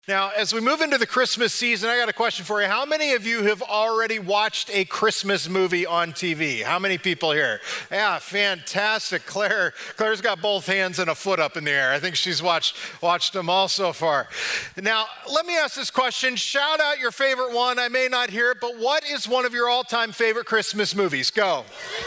Now, as we move into the Christmas season, I got a question for you. How many of you have already watched a Christmas movie on TV? How many people here? Yeah, fantastic. Claire's got both hands and a foot up in the air. I think she's watched them all so far. Now, let me ask this question. Shout out your favorite one. I may not hear it, but what is one of your all-time favorite Christmas movies? Go.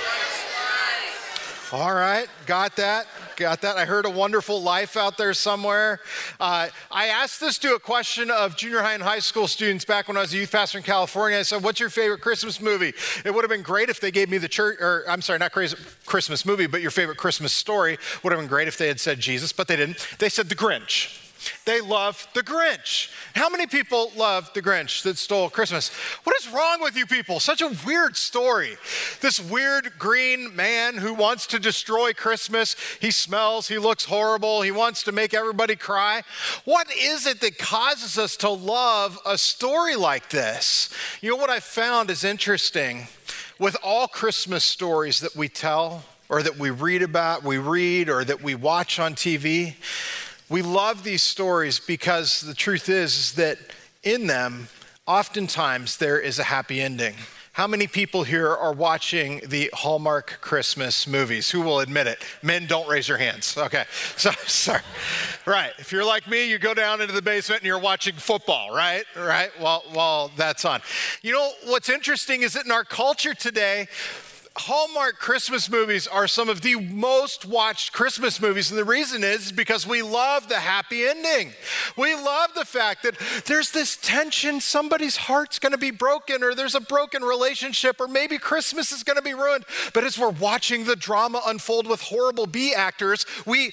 All right, got that. I heard A Wonderful Life out there somewhere. I asked this to a question of junior high and high school students back when I was a youth pastor in California. I said, what's your favorite Christmas movie? It would have been great if they gave me not Christmas movie, but your favorite Christmas story. Would have been great if they had said Jesus, but they didn't. They said The Grinch. They love The Grinch. How many people love The Grinch that stole Christmas? What is wrong with you people? Such a weird story. This weird green man who wants to destroy Christmas. He smells, he looks horrible, he wants to make everybody cry. What is it that causes us to love a story like this? You know what I found is interesting? With all Christmas stories that we tell, or that we read, or that we watch on TV, we love these stories because the truth is that in them, oftentimes there is a happy ending. How many people here are watching the Hallmark Christmas movies? Who will admit it? Men, don't raise your hands. Okay, sorry. Right, if you're like me, you go down into the basement and you're watching football, right? While that's on. You know, what's interesting is that in our culture today, Hallmark Christmas movies are some of the most watched Christmas movies, and the reason is because we love the happy ending. We love the fact that there's this tension, somebody's heart's gonna be broken, or there's a broken relationship, or maybe Christmas is gonna be ruined. But as we're watching the drama unfold with horrible B actors,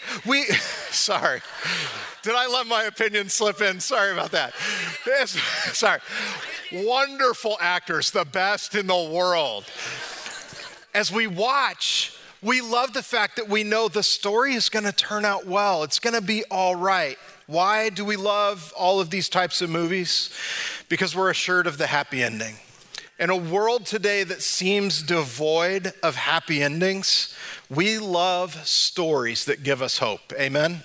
sorry. Did I let my opinion slip in? Sorry about that. Sorry. Wonderful actors, the best in the world. As we watch, we love the fact that we know the story is going to turn out well. It's going to be all right. Why do we love all of these types of movies? Because we're assured of the happy ending. In a world today that seems devoid of happy endings, we love stories that give us hope. Amen?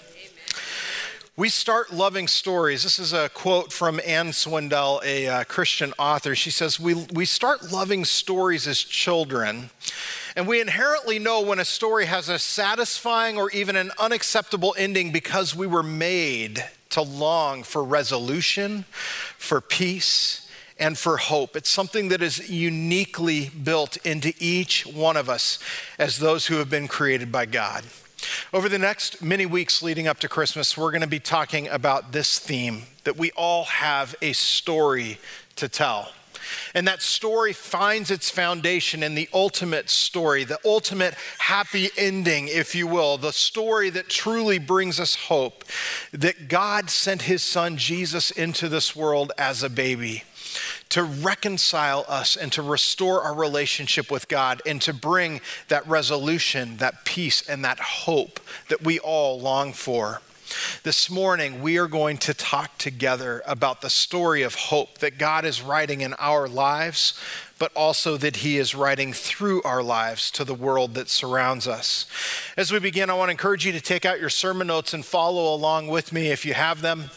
We start loving stories. This is a quote from Anne Swindell, a Christian author. She says, we start loving stories as children, and we inherently know when a story has a satisfying or even an unacceptable ending because we were made to long for resolution, for peace, and for hope. It's something that is uniquely built into each one of us as those who have been created by God. Over the next many weeks leading up to Christmas, we're going to be talking about this theme, that we all have a story to tell. And that story finds its foundation in the ultimate story, the ultimate happy ending, if you will, the story that truly brings us hope, that God sent his son Jesus into this world as a baby to reconcile us and to restore our relationship with God and to bring that resolution, that peace, and that hope that we all long for. This morning, we are going to talk together about the story of hope that God is writing in our lives, but also that he is writing through our lives to the world that surrounds us. As we begin, I want to encourage you to take out your sermon notes and follow along with me if you have them.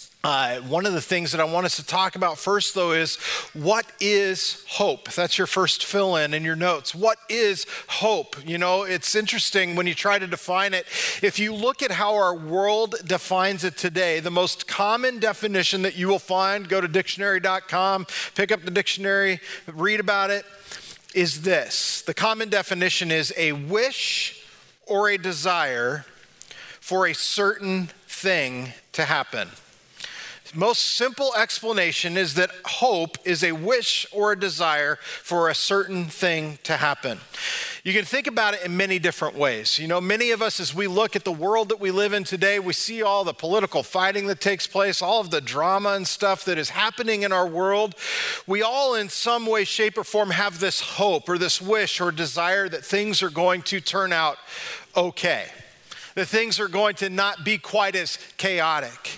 One of the things that I want us to talk about first, though, is what is hope? That's your first fill-in your notes. What is hope? You know, it's interesting when you try to define it. If you look at how our world defines it today, the most common definition that you will find, go to dictionary.com, pick up the dictionary, read about it, is this. The common definition is a wish or a desire for a certain thing to happen. Most simple explanation is that hope is a wish or a desire for a certain thing to happen. You can think about it in many different ways. You know, many of us, as we look at the world that we live in today, we see all the political fighting that takes place, all of the drama and stuff that is happening in our world. We all, in some way, shape, or form, have this hope or this wish or desire that things are going to turn out okay, that things are going to not be quite as chaotic.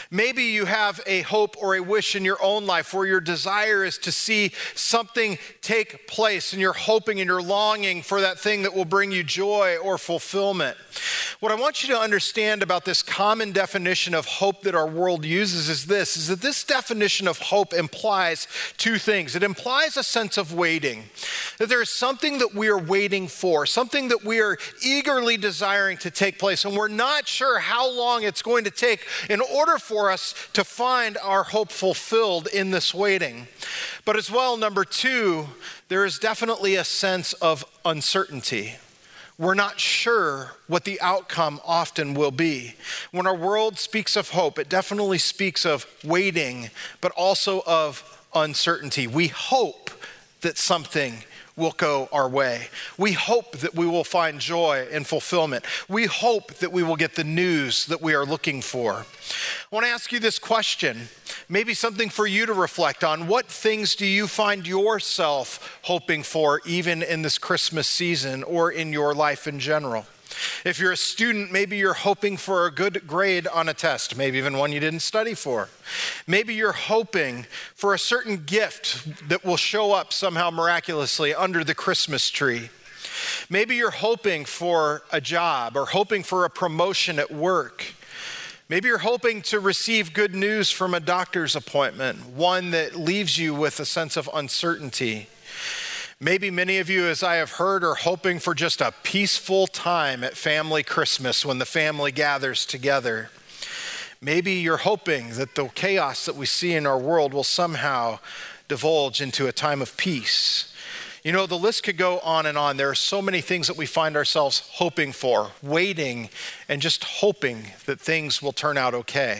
Maybe you have a hope or a wish in your own life where your desire is to see something take place and you're hoping and you're longing for that thing that will bring you joy or fulfillment. What I want you to understand about this common definition of hope that our world uses is that this definition of hope implies two things. It implies a sense of waiting, that there is something that we are waiting for, something that we are eagerly desiring to take place, and we're not sure how long it's going to take in order for us to find our hope fulfilled in this waiting. But as well, number two, there is definitely a sense of uncertainty. We're not sure what the outcome often will be. When our world speaks of hope, it definitely speaks of waiting, but also of uncertainty. We hope that something will go our way. We hope that we will find joy and fulfillment. We hope that we will get the news that we are looking for. I want to ask you this question, maybe something for you to reflect on. What things do you find yourself hoping for even in this Christmas season or in your life in general? If you're a student, maybe you're hoping for a good grade on a test, maybe even one you didn't study for. Maybe you're hoping for a certain gift that will show up somehow miraculously under the Christmas tree. Maybe you're hoping for a job or hoping for a promotion at work. Maybe you're hoping to receive good news from a doctor's appointment, one that leaves you with a sense of uncertainty. Maybe many of you, as I have heard, are hoping for just a peaceful time at family Christmas when the family gathers together. Maybe you're hoping that the chaos that we see in our world will somehow divulge into a time of peace. You know, the list could go on and on. There are so many things that we find ourselves hoping for, waiting, and just hoping that things will turn out okay.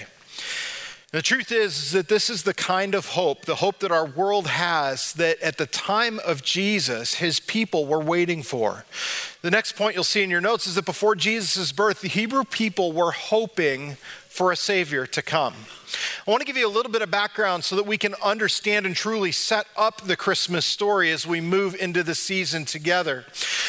The truth is that this is the kind of hope, the hope that our world has, that at the time of Jesus, his people were waiting for. The next point you'll see in your notes is that before Jesus' birth, the Hebrew people were hoping for a Savior to come. I want to give you a little bit of background so that we can understand and truly set up the Christmas story as we move into the season together.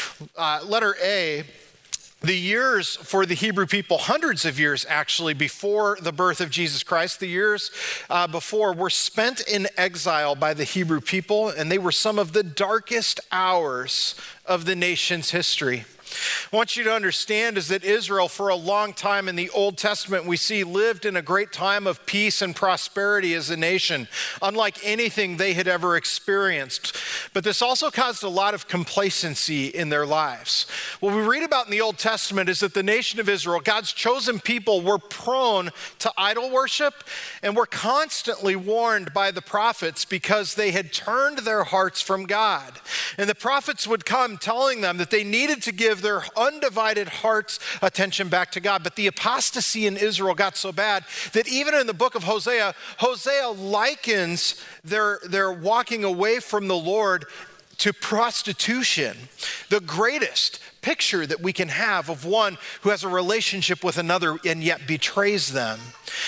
Letter A. The years for the Hebrew people, hundreds of years actually before the birth of Jesus Christ, the years before were spent in exile by the Hebrew people, and they were some of the darkest hours of the nation's history. I want you to understand is that Israel, for a long time in the Old Testament, we see lived in a great time of peace and prosperity as a nation, unlike anything they had ever experienced. But this also caused a lot of complacency in their lives. What we read about in the Old Testament is that the nation of Israel, God's chosen people, were prone to idol worship and were constantly warned by the prophets because they had turned their hearts from God. And the prophets would come telling them that they needed to give their undivided hearts attention back to God. But the apostasy in Israel got so bad that even in the book of Hosea, Hosea likens their walking away from the Lord to prostitution, the greatest picture that we can have of one who has a relationship with another and yet betrays them.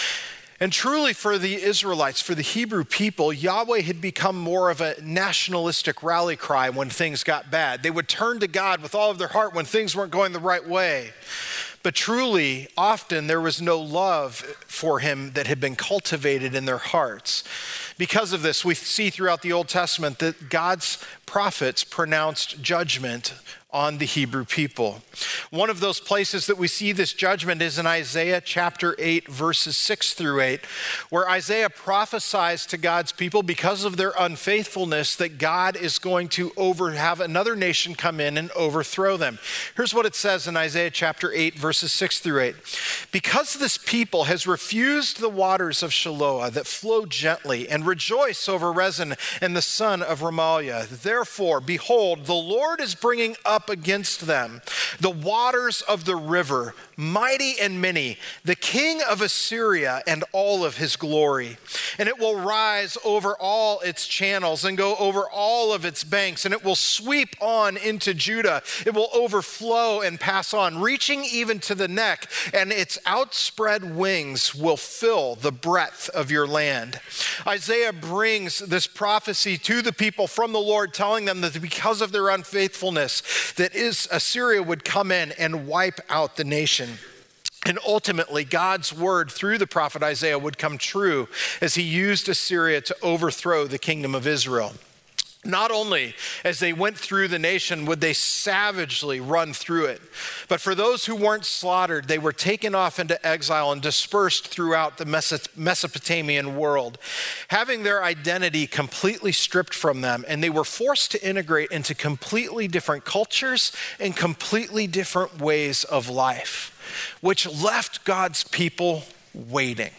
And truly for the Israelites, for the Hebrew people, Yahweh had become more of a nationalistic rally cry when things got bad. They would turn to God with all of their heart when things weren't going the right way. But truly, often there was no love for him that had been cultivated in their hearts. Because of this, we see throughout the Old Testament that God's prophets pronounced judgment on the Hebrew people. One of those places that we see this judgment is in Isaiah chapter 8, verses 6 through 8, where Isaiah prophesies to God's people because of their unfaithfulness that God is going to have another nation come in and overthrow them. Here's what it says in Isaiah chapter 8, verses 6 through 8. Because this people has refused the waters of Shiloah that flow gently and rejoice over Rezin and the son of Remaliah, therefore, behold, the Lord is bringing up against them the waters of the river, mighty and many, the king of Assyria and all of his glory. And it will rise over all its channels and go over all of its banks, and it will sweep on into Judah. It will overflow and pass on, reaching even to the neck, and its outspread wings will fill the breadth of your land. Isaiah brings this prophecy to the people from the Lord, telling them that because of their unfaithfulness, that Assyria would come in and wipe out the nation. And ultimately, God's word through the prophet Isaiah would come true as he used Assyria to overthrow the kingdom of Israel. Not only as they went through the nation would they savagely run through it, but for those who weren't slaughtered, they were taken off into exile and dispersed throughout the Mesopotamian world, having their identity completely stripped from them, and they were forced to integrate into completely different cultures and completely different ways of life, which left God's people waiting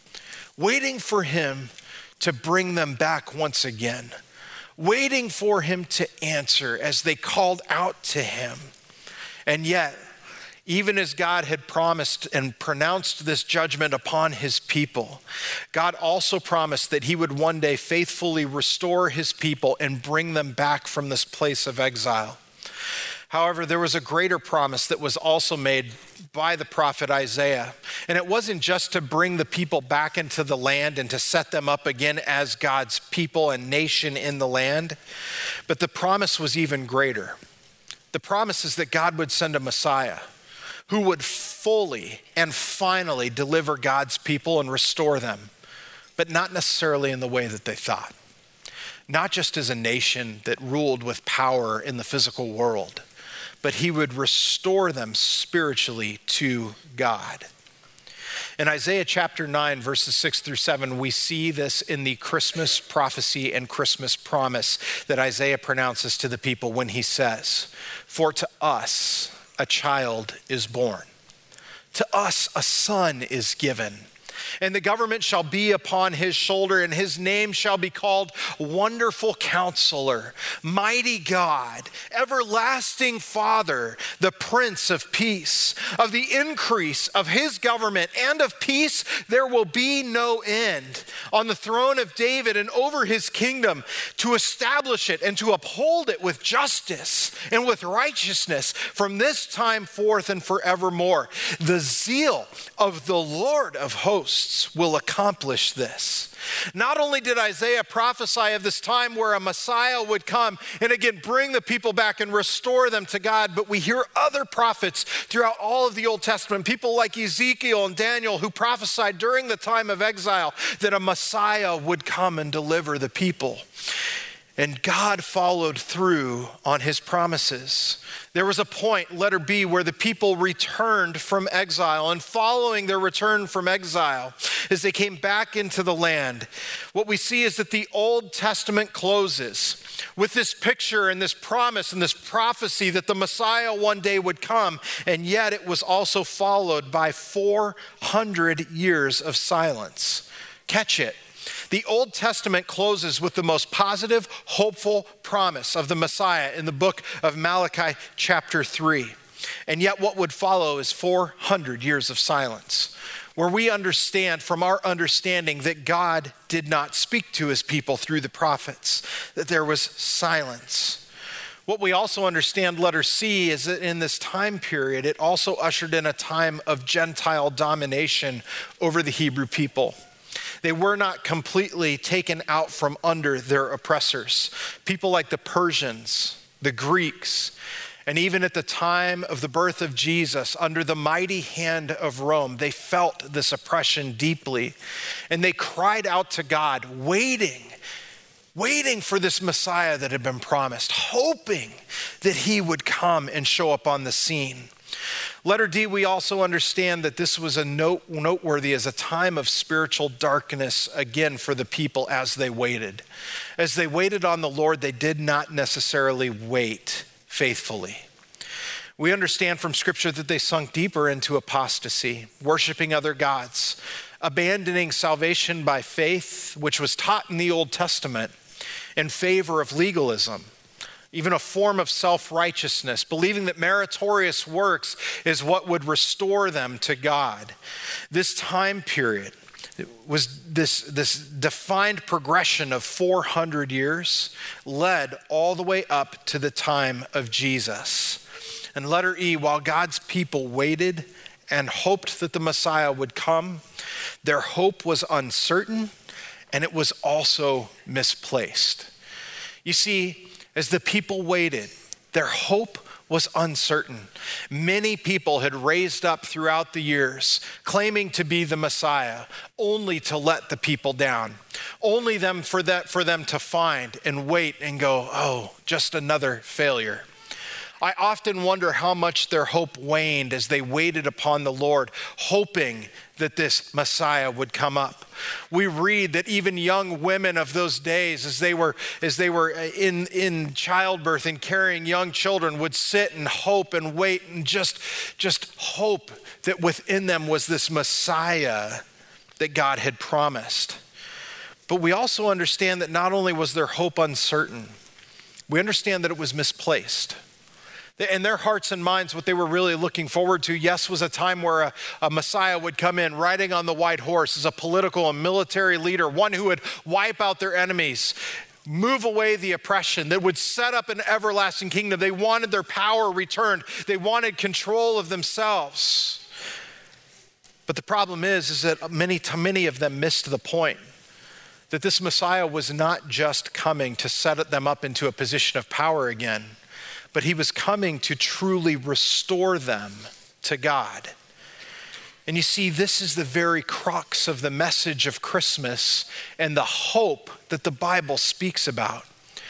for him to bring them back once again. Waiting for him to answer as they called out to him. And yet, even as God had promised and pronounced this judgment upon his people, God also promised that he would one day faithfully restore his people and bring them back from this place of exile. However, there was a greater promise that was also made by the prophet Isaiah. And it wasn't just to bring the people back into the land and to set them up again as God's people and nation in the land, but the promise was even greater. The promise is that God would send a Messiah who would fully and finally deliver God's people and restore them, but not necessarily in the way that they thought. Not just as a nation that ruled with power in the physical world, but he would restore them spiritually to God. In Isaiah chapter 9, verses 6 through 7, we see this in the Christmas prophecy and Christmas promise that Isaiah pronounces to the people when he says, "For to us a child is born, to us a son is given, and the government shall be upon his shoulder, and his name shall be called Wonderful Counselor, Mighty God, Everlasting Father, the Prince of Peace. Of the increase of his government and of peace there will be no end, on the throne of David and over his kingdom, to establish it and to uphold it with justice and with righteousness from this time forth and forevermore. The zeal of the Lord of hosts will accomplish this." Not only did Isaiah prophesy of this time where a Messiah would come and again bring the people back and restore them to God, but we hear other prophets throughout all of the Old Testament, people like Ezekiel and Daniel, who prophesied during the time of exile that a Messiah would come and deliver the people. And God followed through on his promises. There was a point, letter B, where the people returned from exile. And following their return from exile, as they came back into the land, what we see is that the Old Testament closes with this picture and this promise and this prophecy that the Messiah one day would come. And yet it was also followed by 400 years of silence. Catch it. The Old Testament closes with the most positive, hopeful promise of the Messiah in the book of Malachi chapter 3. And yet what would follow is 400 years of silence, where we understand from our understanding that God did not speak to his people through the prophets, that there was silence. What we also understand, letter C, is that in this time period, it also ushered in a time of Gentile domination over the Hebrew people. They were not completely taken out from under their oppressors. People like the Persians, the Greeks, and even at the time of the birth of Jesus, under the mighty hand of Rome, they felt this oppression deeply. And they cried out to God, waiting for this Messiah that had been promised, hoping that he would come and show up on the scene. Letter D, we also understand that this was noteworthy as a time of spiritual darkness, again, for the people as they waited. As they waited on the Lord, they did not necessarily wait faithfully. We understand from Scripture that they sunk deeper into apostasy, worshiping other gods, abandoning salvation by faith, which was taught in the Old Testament, in favor of legalism, even a form of self-righteousness, believing that meritorious works is what would restore them to God. This time period was this defined progression of 400 years led all the way up to the time of Jesus. And letter E, while God's people waited and hoped that the Messiah would come, their hope was uncertain and it was also misplaced. You see, as the people waited, their hope was uncertain. Many people had raised up throughout the years, claiming to be the Messiah, only to let the people down, only for them to find and wait and go, oh, just another failure. I often wonder how much their hope waned as they waited upon the Lord, hoping that this Messiah would come up. We read that even young women of those days, as they were in childbirth and carrying young children, would sit and hope and wait and just hope that within them was this Messiah that God had promised. But we also understand that not only was their hope uncertain, we understand that it was misplaced. In their hearts and minds, what they were really looking forward to, yes, was a time where a Messiah would come in riding on the white horse as a political and military leader, one who would wipe out their enemies, move away the oppression, that would set up an everlasting kingdom. They wanted their power returned. They wanted control of themselves. But the problem is that many of them missed the point that this Messiah was not just coming to set them up into a position of power again, but he was coming to truly restore them to God. And you see, this is the very crux of the message of Christmas and the hope that the Bible speaks about.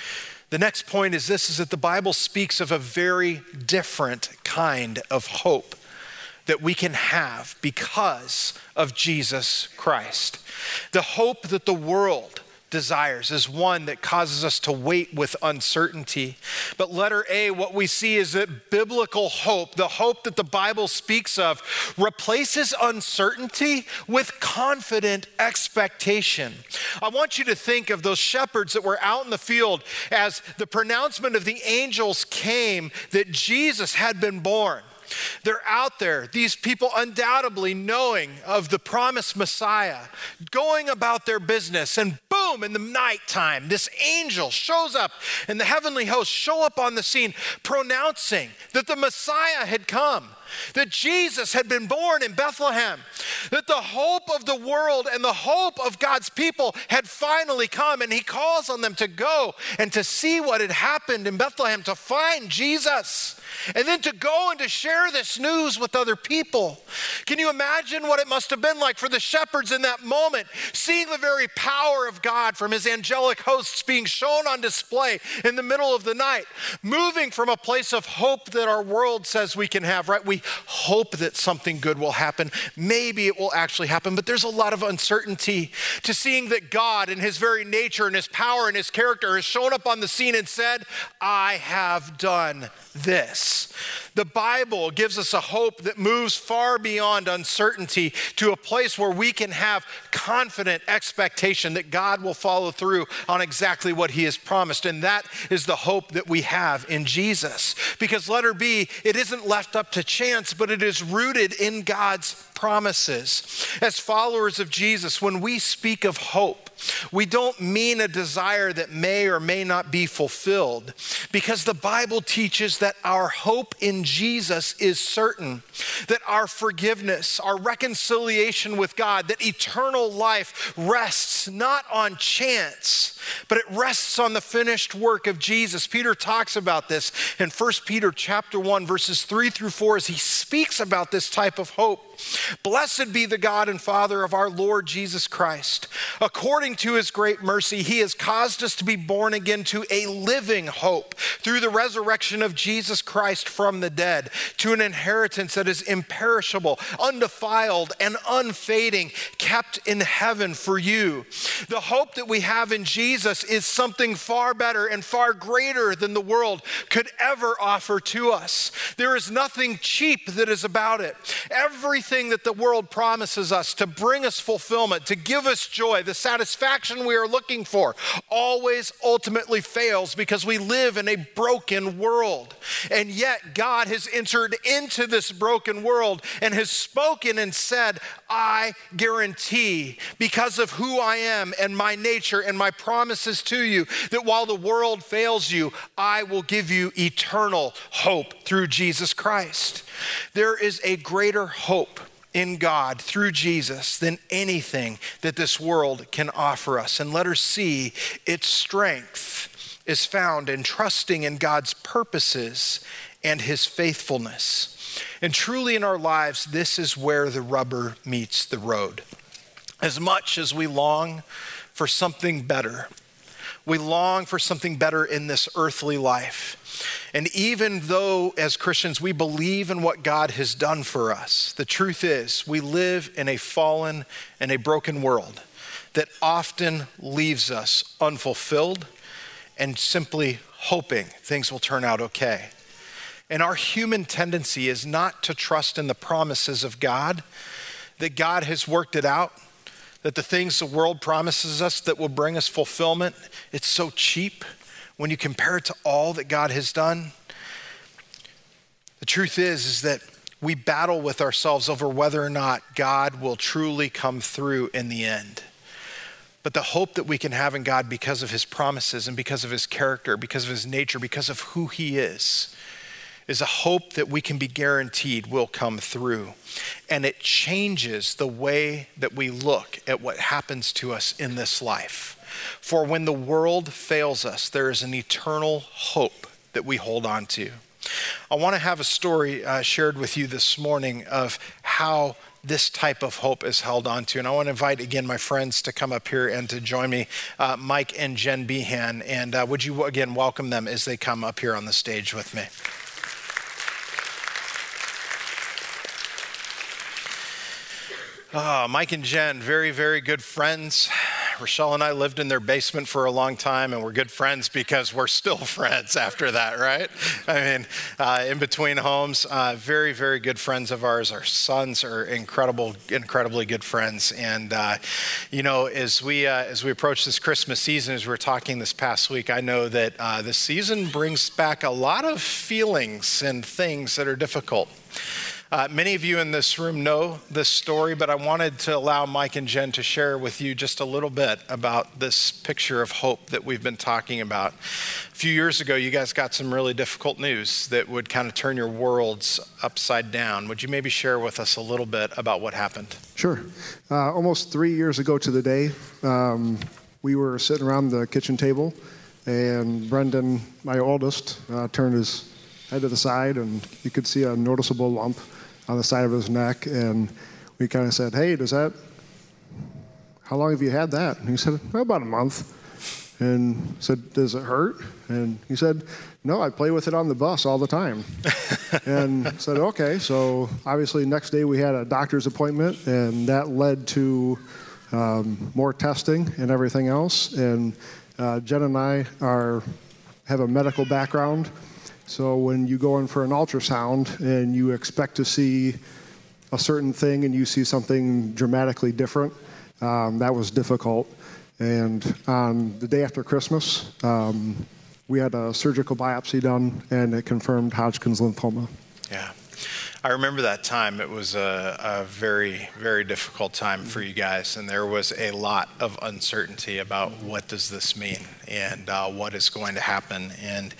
The next point is this, is that the Bible speaks of a very different kind of hope that we can have because of Jesus Christ. The hope that the world desires is one that causes us to wait with uncertainty. But letter A, what we see is that biblical hope, the hope that the Bible speaks of, replaces uncertainty with confident expectation. I want you to think of those shepherds that were out in the field as the pronouncement of the angels came that Jesus had been born. They're out there, these people undoubtedly knowing of the promised Messiah, going about their business, and boom, in the nighttime, this angel shows up and the heavenly hosts show up on the scene pronouncing that the Messiah had come, that Jesus had been born in Bethlehem, that the hope of the world and the hope of God's people had finally come, and he calls on them to go and to see what had happened in Bethlehem, to find Jesus, and then to go and to share this news with other people. Can you imagine what it must have been like for the shepherds in that moment, seeing the very power of God from his angelic hosts being shown on display in the middle of the night, moving from a place of hope that our world says we can have, right? We hope that something good will happen. Maybe it will actually happen, but there's a lot of uncertainty, to seeing that God in his very nature and his power and his character has shown up on the scene and said, I have done this. The Bible gives us a hope that moves far beyond uncertainty to a place where we can have confident expectation that God will follow through on exactly what he has promised. And that is the hope that we have in Jesus. Because letter B, it isn't left up to chance, but it is rooted in God's promises. As followers of Jesus, when we speak of hope, we don't mean a desire that may or may not be fulfilled, because the Bible teaches that our hope in Jesus is certain, that our forgiveness, our reconciliation with God, that eternal life rests not on chance, but it rests on the finished work of Jesus. Peter talks about this in 1 Peter chapter 1, verses 3 through 4, as he speaks about this type of hope. Blessed be the God and Father of our Lord Jesus Christ. According to his great mercy, he has caused us to be born again to a living hope through the resurrection of Jesus Christ from the dead, to an inheritance that is imperishable, undefiled, and unfading, kept in heaven for you. The hope that we have in Jesus is something far better and far greater than the world could ever offer to us. There is nothing cheap that is about it. Everything that the world promises us to bring us fulfillment, to give us joy, the satisfaction we are looking for, always ultimately fails because we live in a broken world. And yet God has entered into this broken world and has spoken and said, I guarantee, because of who I am and my nature and my promises to you, that while the world fails you, I will give you eternal hope through Jesus Christ. There is a greater hope in God through Jesus than anything that this world can offer us. And letter C, its strength is found in trusting in God's purposes and his faithfulness. And truly in our lives, this is where the rubber meets the road. As much as we long for something better, we long for something better in this earthly life. And even though as Christians we believe in what God has done for us, the truth is we live in a fallen and a broken world that often leaves us unfulfilled and simply hoping things will turn out okay. And our human tendency is not to trust in the promises of God, that God has worked it out, that the things the world promises us that will bring us fulfillment, it's so cheap when you compare it to all that God has done. The truth is that we battle with ourselves over whether or not God will truly come through in the end. But the hope that we can have in God because of his promises and because of his character, because of his nature, because of who he is a hope that we can be guaranteed will come through. And it changes the way that we look at what happens to us in this life. For when the world fails us, there is an eternal hope that we hold on to. I want to have a story shared with you this morning of how this type of hope is held on to. And I want to invite again my friends to come up here and to join me, Mike and Jen Behan. And would you again welcome them as they come up here on the stage with me? Mike and Jen, very, very good friends. Rochelle and I lived in their basement for a long time, and we're good friends because we're still friends after that, right? I mean, in between homes, very, very good friends of ours. Our sons are incredibly good friends. And, as we approach this Christmas season, as we were talking this past week, I know that this season brings back a lot of feelings and things that are difficult. Many of you in this room know this story, but I wanted to allow Mike and Jen to share with you just a little bit about this picture of hope that we've been talking about. A few years ago, you guys got some really difficult news that would kind of turn your worlds upside down. Would you maybe share with us a little bit about what happened? Sure. Almost 3 years ago to the day, we were sitting around the kitchen table, and Brendan, my oldest, turned his head to the side, and you could see a noticeable lump on the side of his neck, and we kind of said, "Hey, how long have you had that?" And he said, "About a month." And said, "Does it hurt?" And he said, "No, I play with it on the bus all the time." And said, "Okay." So obviously next day we had a doctor's appointment, and that led to more testing and everything else. And Jen and I have a medical background. So when you go in for an ultrasound and you expect to see a certain thing and you see something dramatically different, that was difficult. And on the day after Christmas, we had a surgical biopsy done, and it confirmed Hodgkin's lymphoma. Yeah. I remember that time. It was a very, very difficult time for you guys, and there was a lot of uncertainty about what does this mean and what is going to happen. And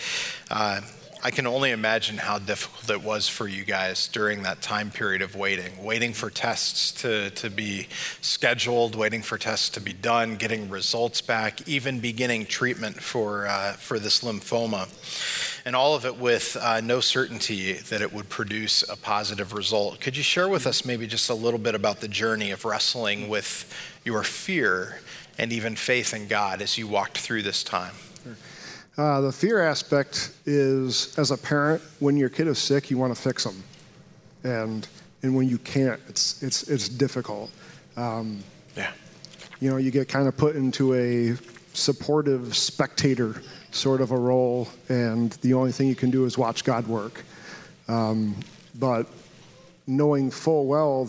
I can only imagine how difficult it was for you guys during that time period of waiting for tests to be scheduled, waiting for tests to be done, getting results back, even beginning treatment for this lymphoma. And all of it with no certainty that it would produce a positive result. Could you share with us maybe just a little bit about the journey of wrestling with your fear and even faith in God as you walked through this time? The fear aspect is, as a parent, when your kid is sick, you want to fix them, and when you can't, it's difficult. Yeah. You get kind of put into a supportive spectator sort of a role, and the only thing you can do is watch God work. But knowing full well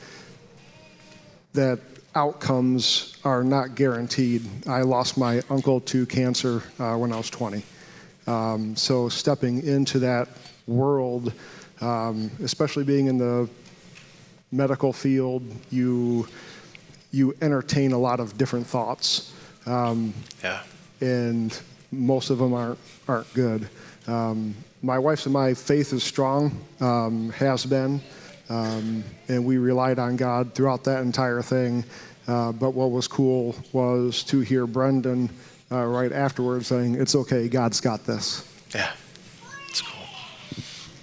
that outcomes are not guaranteed. I lost my uncle to cancer when I was 20. So stepping into that world, especially being in the medical field, you entertain a lot of different thoughts. And most of them aren't good. My wife's and my faith is strong, has been, and we relied on God throughout that entire thing. But what was cool was to hear Brendan right afterwards saying, "It's okay, God's got this." Yeah, it's cool.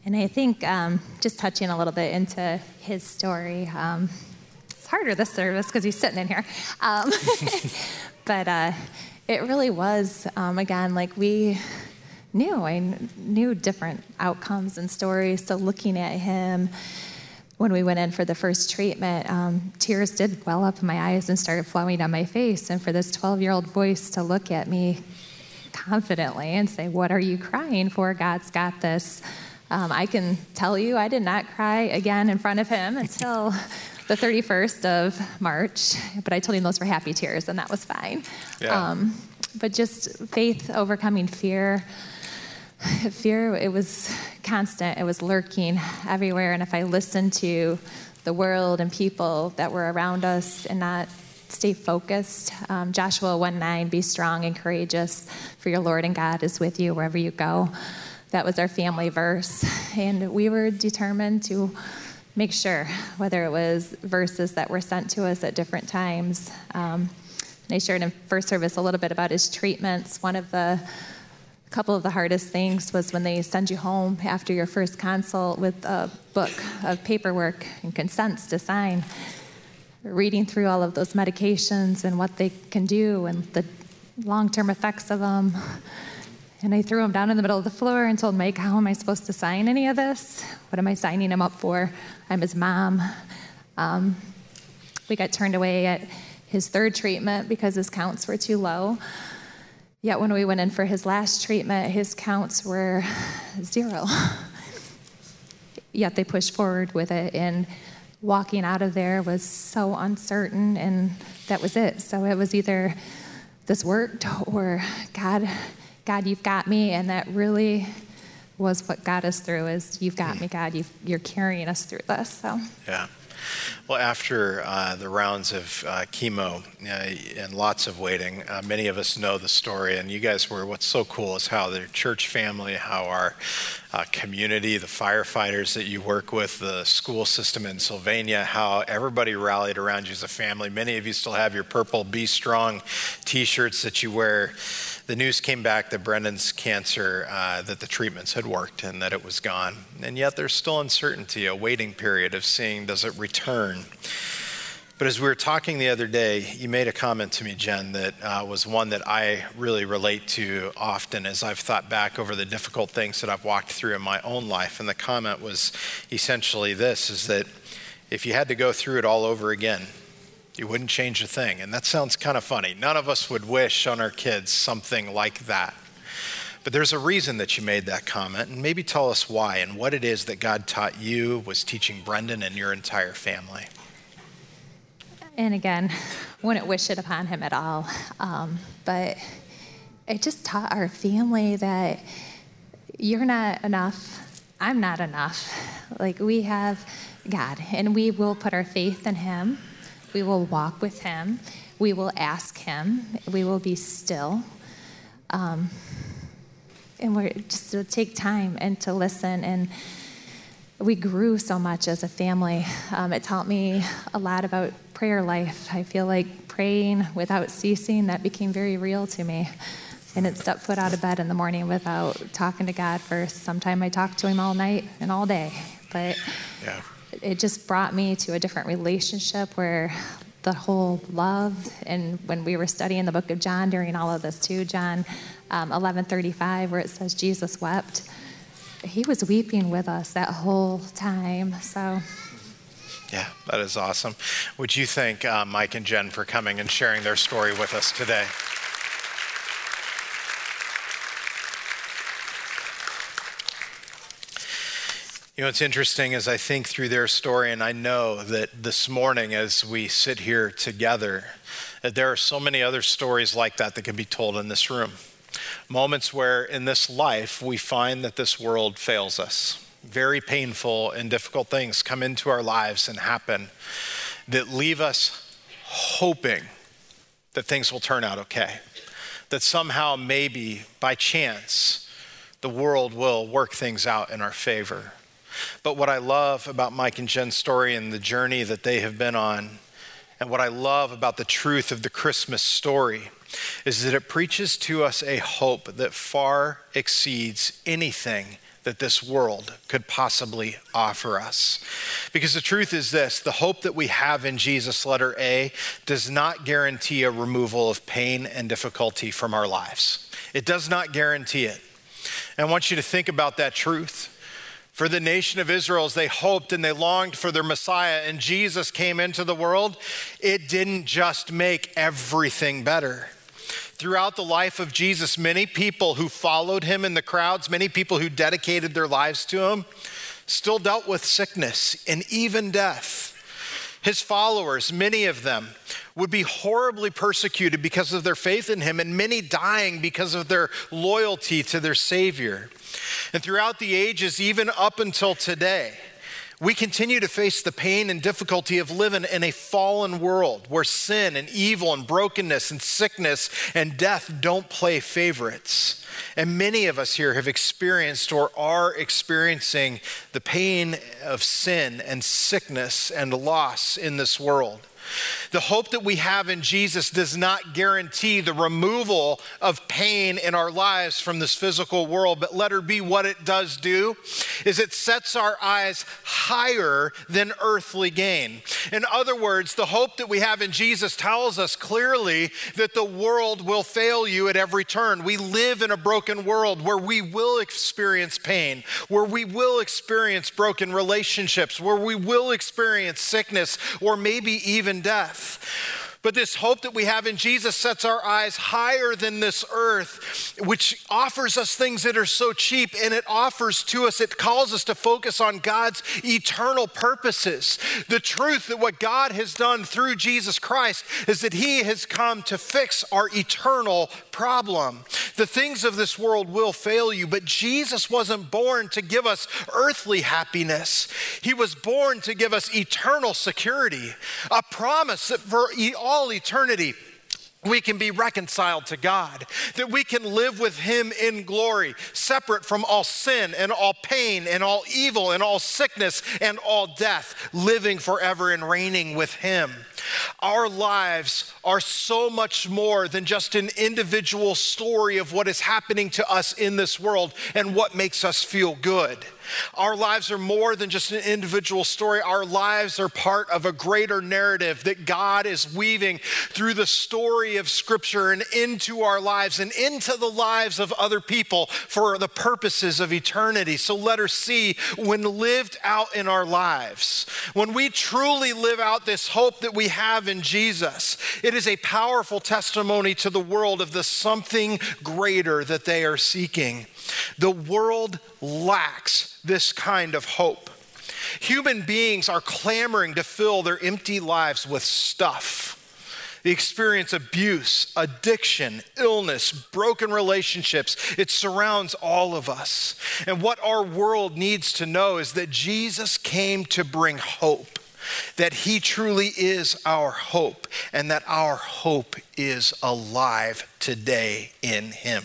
And I think just touching a little bit into his story, it's harder this service because he's sitting in here. But it really was, again, like I knew different outcomes and stories. So looking at him, when we went in for the first treatment, tears did well up in my eyes and started flowing down my face. And for this 12-year-old voice to look at me confidently and say, "What are you crying for? God's got this." I can tell you I did not cry again in front of him until the 31st of March. But I told him those were happy tears, and that was fine. Yeah. But just faith overcoming fear. Fear, it was constant. It was lurking everywhere. And if I listened to the world and people that were around us and not stay focused, Joshua 1:9, be strong and courageous, for your Lord and God is with you wherever you go. That was our family verse. And we were determined to make sure, whether it was verses that were sent to us at different times. And I shared in first service a little bit about his treatments. A couple of the hardest things was when they send you home after your first consult with a book of paperwork and consents to sign, reading through all of those medications and what they can do and the long-term effects of them. And I threw him down in the middle of the floor and told Mike, how am I supposed to sign any of this? What am I signing him up for? I'm his mom. We got turned away at his third treatment because his counts were too low. Yet when we went in for his last treatment, his counts were 0. Yet they pushed forward with it, and walking out of there was so uncertain, and that was it. So it was either this worked or God, you've got me, and that really was what got us through, is you've got me, God, you're carrying us through this. So Yeah. Well, after the rounds of chemo and lots of waiting, many of us know the story, and you guys what's so cool is how the church family, how our community, the firefighters that you work with, the school system in Sylvania, how everybody rallied around you as a family. Many of you still have your purple Be Strong t-shirts that you wear. The news came back that Brendan's cancer, that the treatments had worked and that it was gone. And yet there's still uncertainty, a waiting period of seeing, does it return? But as we were talking the other day, you made a comment to me, Jen, that was one that I really relate to often as I've thought back over the difficult things that I've walked through in my own life. And the comment was essentially this, is that if you had to go through it all over again, you wouldn't change a thing. And that sounds kind of funny. None of us would wish on our kids something like that. But there's a reason that you made that comment, and maybe tell us why and what it is that God taught you, was teaching Brendan and your entire family. And again, wouldn't wish it upon him at all. But it just taught our family that you're not enough, I'm not enough. Like, we have God, and we will put our faith in him. We will walk with him. We will ask him. We will be still. And we're just to take time and to listen. And we grew so much as a family. It taught me a lot about prayer life. I feel like praying without ceasing, that became very real to me. I didn't step foot out of bed in the morning without talking to God first. Sometimes I talked to him all night and all day. But yeah. It just brought me to a different relationship where the whole love, and when we were studying the book of John during all of this too, John 11:35, where it says Jesus wept, he was weeping with us that whole time. So yeah, that is awesome. Would you thank Mike and Jen for coming and sharing their story with us today? You know, what's interesting is I think through their story, and I know that this morning as we sit here together, that there are so many other stories like that that can be told in this room. Moments where in this life we find that this world fails us. Very painful and difficult things come into our lives and happen that leave us hoping that things will turn out okay. That somehow, maybe by chance, the world will work things out in our favor. But what I love about Mike and Jen's story and the journey that they have been on, and what I love about the truth of the Christmas story, is that it preaches to us a hope that far exceeds anything that this world could possibly offer us. Because the truth is this, the hope that we have in Jesus, letter A, does not guarantee a removal of pain and difficulty from our lives. It does not guarantee it. And I want you to think about that truth. For the nation of Israel, as they hoped and they longed for their Messiah, and Jesus came into the world, it didn't just make everything better. Throughout the life of Jesus, many people who followed him in the crowds, many people who dedicated their lives to him, still dealt with sickness and even death. His followers, many of them, would be horribly persecuted because of their faith in him, and many dying because of their loyalty to their Savior. And throughout the ages, even up until today, we continue to face the pain and difficulty of living in a fallen world where sin and evil and brokenness and sickness and death don't play favorites. And many of us here have experienced or are experiencing the pain of sin and sickness and loss in this world. The hope that we have in Jesus does not guarantee the removal of pain in our lives from this physical world, but letter B, what it does do is it sets our eyes higher than earthly gain. In other words, the hope that we have in Jesus tells us clearly that the world will fail you at every turn. We live in a broken world where we will experience pain, where we will experience broken relationships, where we will experience sickness, or maybe even death. But this hope that we have in Jesus sets our eyes higher than this earth, which offers us things that are so cheap, and it offers to us, it calls us to focus on God's eternal purposes. The truth that what God has done through Jesus Christ is that he has come to fix our eternal problem. The things of this world will fail you, but Jesus wasn't born to give us earthly happiness. He was born to give us eternal security, a promise that for all eternity, we can be reconciled to God, that we can live with him in glory, separate from all sin and all pain and all evil and all sickness and all death, living forever and reigning with him. Our lives are so much more than just an individual story of what is happening to us in this world and what makes us feel good. Our lives are more than just an individual story. Our lives are part of a greater narrative that God is weaving through the story of Scripture and into our lives and into the lives of other people for the purposes of eternity. So letter C, when lived out in our lives, when we truly live out this hope that we have in Jesus, it is a powerful testimony to the world of the something greater that they are seeking. The world lacks this kind of hope. Human beings are clamoring to fill their empty lives with stuff. They experience abuse, addiction, illness, broken relationships. It surrounds all of us. And what our world needs to know is that Jesus came to bring hope, that he truly is our hope, and that our hope is alive today in him.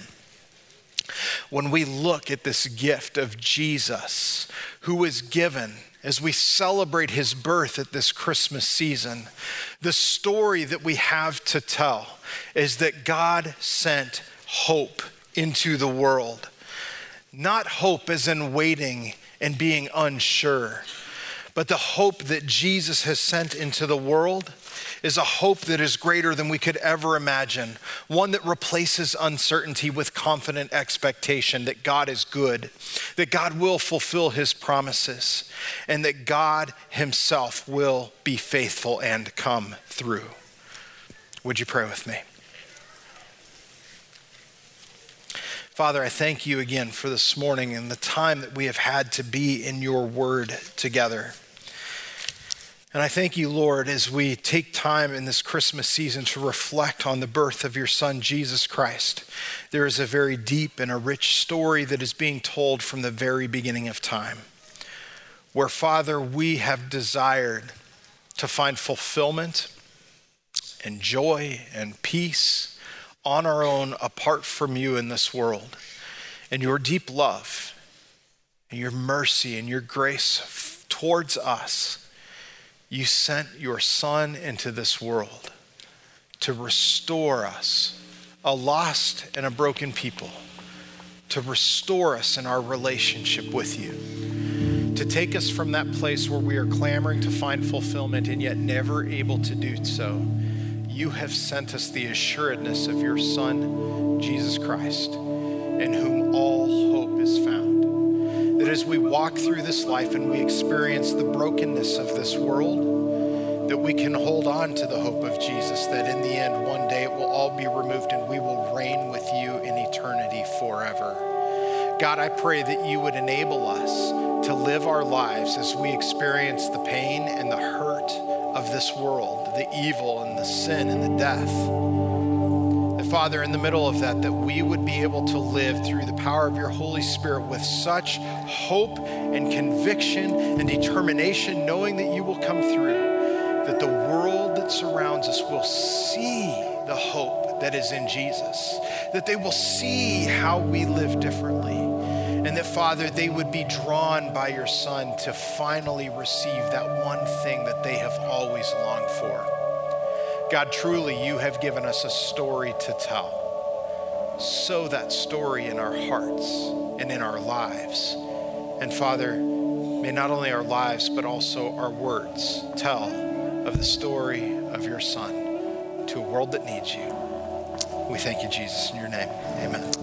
When we look at this gift of Jesus, who was given as we celebrate his birth at this Christmas season, the story that we have to tell is that God sent hope into the world. Not hope as in waiting and being unsure, but the hope that Jesus has sent into the world is a hope that is greater than we could ever imagine, one that replaces uncertainty with confident expectation that God is good, that God will fulfill his promises, and that God himself will be faithful and come through. Would you pray with me? Father, I thank you again for this morning and the time that we have had to be in your word together. And I thank you, Lord, as we take time in this Christmas season to reflect on the birth of your Son, Jesus Christ. There is a very deep and a rich story that is being told from the very beginning of time, where, Father, we have desired to find fulfillment and joy and peace on our own apart from you in this world. And your deep love and your mercy and your grace towards us, you sent your Son into this world to restore us, a lost and a broken people, to restore us in our relationship with you, to take us from that place where we are clamoring to find fulfillment and yet never able to do so. You have sent us the assuredness of your Son, Jesus Christ, in whom all hope is found. That as we walk through this life and we experience the brokenness of this world, that we can hold on to the hope of Jesus, that in the end, one day it will all be removed and we will reign with you in eternity forever. God, I pray that you would enable us to live our lives as we experience the pain and the hurt of this world, the evil and the sin and the death. That, Father, in the middle of that we would be able to live through the power of your Holy Spirit with such hope and conviction and determination, knowing that you will come through, that the world that surrounds us will see the hope that is in Jesus, that they will see how we live differently, and that, Father, they would be drawn by your Son to finally receive that one thing that they have always longed for. God, truly, you have given us a story to tell. Sow that story in our hearts and in our lives. And Father, may not only our lives, but also our words tell of the story of your Son to a world that needs you. We thank you, Jesus, in your name. Amen.